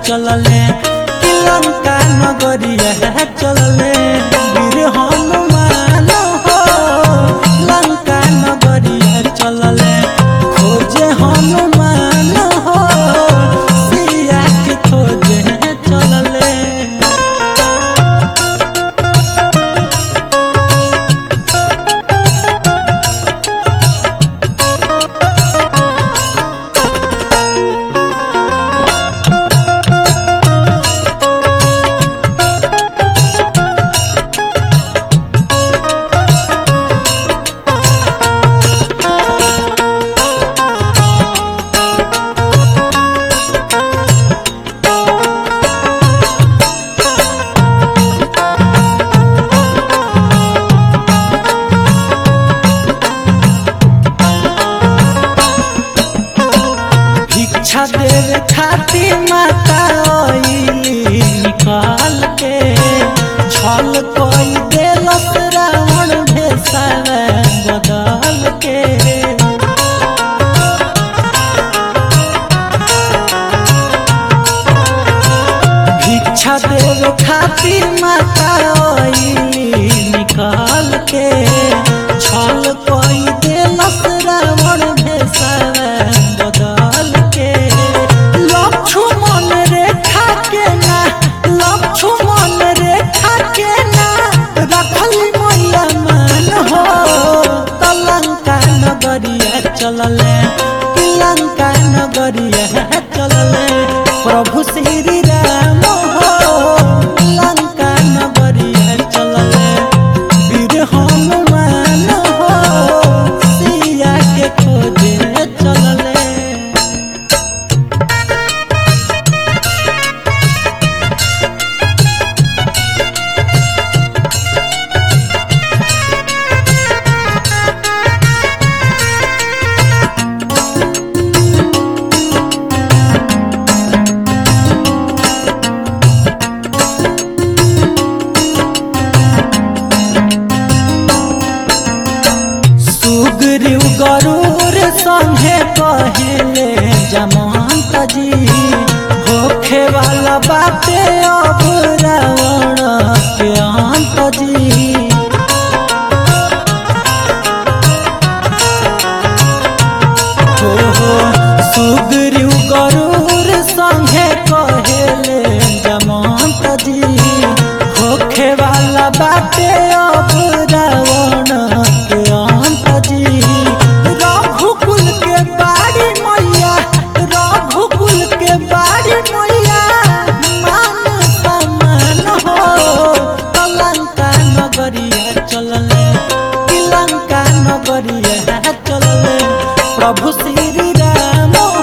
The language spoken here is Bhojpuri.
चलले लंका नगरिया चलले वीर हनुमान हो लंका नगरिया चलले खोजे हनुमान हो सिया के खोजे चलले। भिक्षा देवे खातिर माता आइली निकाल के छल कोई देलस रावण भेषवा बदल के। भिक्षा देवे खातिर माता आइली निकाल के छल कोई देलस रावण भेषवा बदल के। लक्ष्मण रेखा के ना लक्ष्मण रेखा के ना रखली मैया मान हो लंका नगरिया चलले लंका नगरिया चलले प्रभु श्री राम हो लंका नगरिया चलले वीर हनुमान हो सिया के खोजे चलले। सुग्रीव गरुड़ संगे पहले जमंत जी होखे वाला बाते अब रावण के अंत जी। सुग्रीव गरुड़ संगे पहले जमंत जी होखे वाला बाते अब रावण के अंत जी। रघुकुल के बाड़ी मैया रघुकुल के बाड़ी मैया मान सम्मान हो लंका नगरिया चलले लंका नगरिया चलले प्रभु श्री राम